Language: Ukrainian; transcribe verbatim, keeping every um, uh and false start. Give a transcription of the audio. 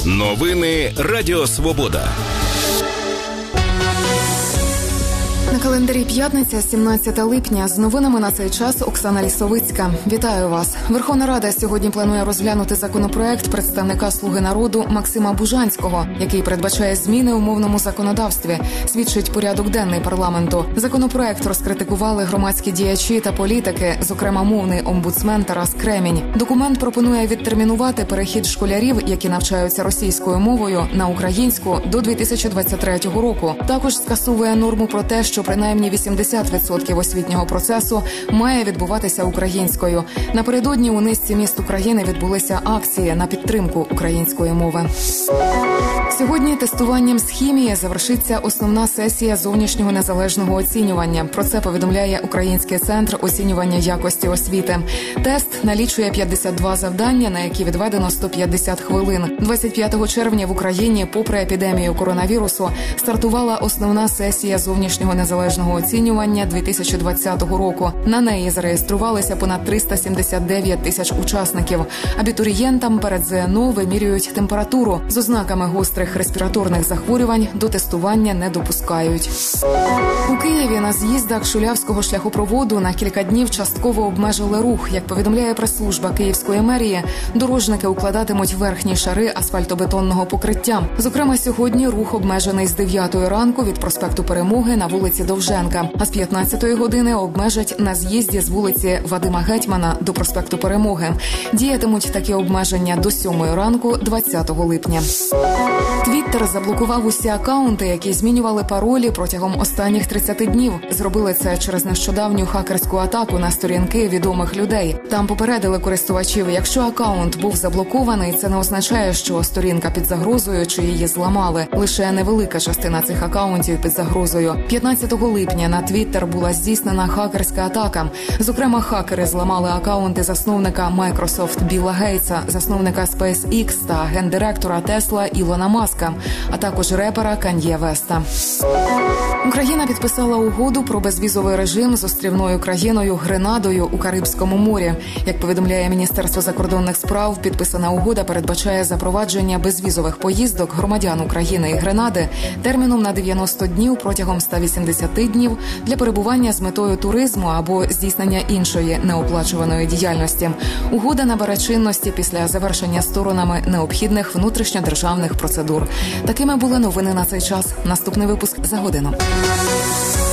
Новини Радіо Свобода. На календарі п'ятниця, сімнадцяте липня. З новинами на цей час Оксана Лісовицька. Вітаю вас. Верховна Рада сьогодні планує розглянути законопроект представника «Слуги народу» Максима Бужанського, який передбачає зміни у мовному законодавстві, свідчить порядок денний парламенту. Законопроект розкритикували громадські діячі та політики, зокрема мовний омбудсмен Тарас Кремінь. Документ пропонує відтермінувати перехід школярів, які навчаються російською мовою, на українську до дві тисячі двадцять третього року. Також скасовує норму про те, що принаймні вісімдесят відсотків освітнього процесу має відбуватися українською. Напередодні у низці міст України відбулися акції на підтримку української мови. Сьогодні тестуванням з хімії завершиться основна сесія зовнішнього незалежного оцінювання. Про це повідомляє Український центр оцінювання якості освіти. Тест налічує п'ятдесят два завдання, на які відведено сто п'ятдесят хвилин. двадцять п'ятого червня в Україні, попри епідемію коронавірусу, стартувала основна сесія зовнішнього незалежного оцінювання дві тисячі двадцятого року. На неї зареєструвалися понад триста сімдесят дев'ять тисяч учасників. Абітурієнтам перед ЗНО вимірюють температуру. З ознаками гострих респіраторних захворювань до тестування не допускають. У Києві на з'їздах Шулявського шляхопроводу на кілька днів частково обмежили рух. Як повідомляє прес-служба Київської мерії, дорожники укладатимуть верхні шари асфальтобетонного покриття. Зокрема, сьогодні рух обмежений з дев'ятої ранку від проспекту Перемоги на вулиці Довженка, а з п'ятнадцятої години обмежать на з'їзді з вулиці Вадима Гетьмана до проспекту Перемоги. Діятимуть такі обмеження до сьомої ранку двадцятого липня. Твіттер заблокував усі акаунти, які змінювали паролі протягом останніх тридцяти днів. Зробили це через нещодавню хакерську атаку на сторінки відомих людей. Там попередили користувачів, якщо акаунт був заблокований, це не означає, що сторінка під загрозою чи її зламали. Лише невелика частина цих акаунтів під загрозою. п'ятнадцятого липня на Твіттер була здійснена хакерська атака. Зокрема, хакери зламали акаунти засновника Microsoft Білла Гейтса, засновника SpaceX та гендиректора Тесла Ілона Маска, а також репера Кан'є Веста. Україна підписала угоду про безвізовий режим з острівною країною Гренадою у Карибському морі. Як повідомляє Міністерство закордонних справ, підписана угода передбачає запровадження безвізових поїздок громадян України і Гренади терміном на дев'яносто днів протягом ста вісімдесяти днів для перебування з метою туризму або здійснення іншої неоплачуваної діяльності. Угода набере чинності після завершення сторонами необхідних внутрішньодержавних процедур. Такими були новини на цей час. Наступний випуск за годину.